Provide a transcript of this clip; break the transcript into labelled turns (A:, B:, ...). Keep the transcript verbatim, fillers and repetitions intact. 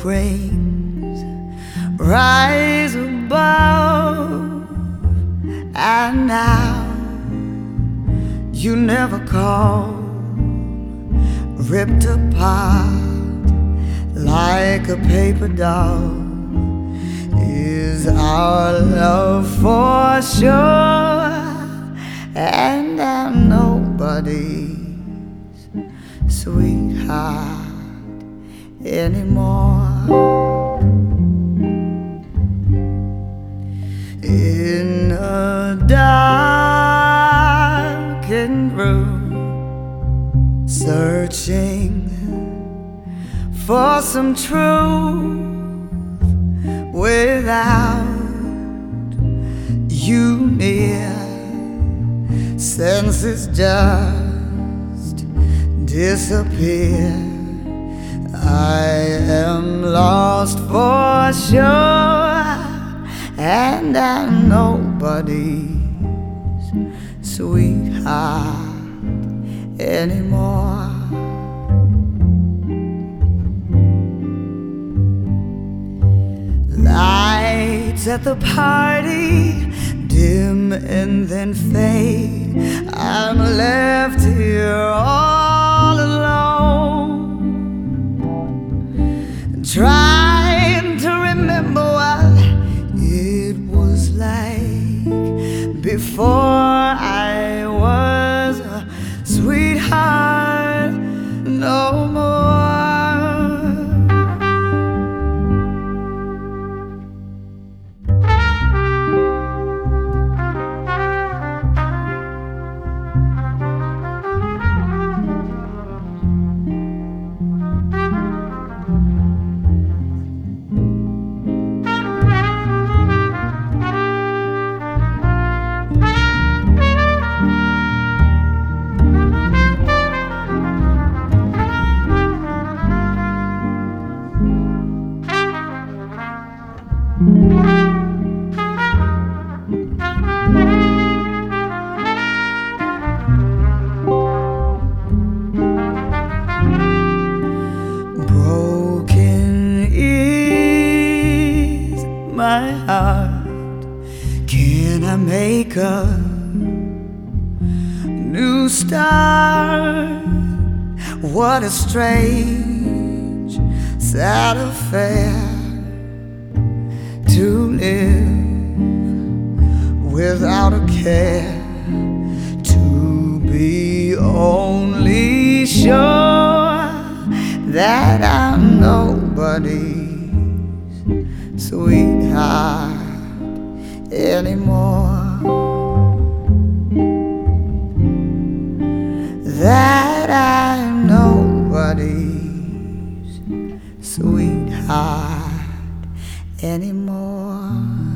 A: springs rise above, and now you never call, ripped apart like a paper doll. Is our love for sure? And I'm nobody's sweetheart anymore. In a darkened room, searching for some truth without you near, senses just disappear. I am lost for sure, and I'm nobody's sweetheart anymore. Lights at the party dim and then fade. I'm left here all alone, trying to remember what it was like before I was a sweetheart no more. Broken is my heart. Can I make a new start? What a strange, sad affair to live without a care, to be only sure that I'm nobody's sweetheart anymore. That I'm nobody's sweetheart anymore.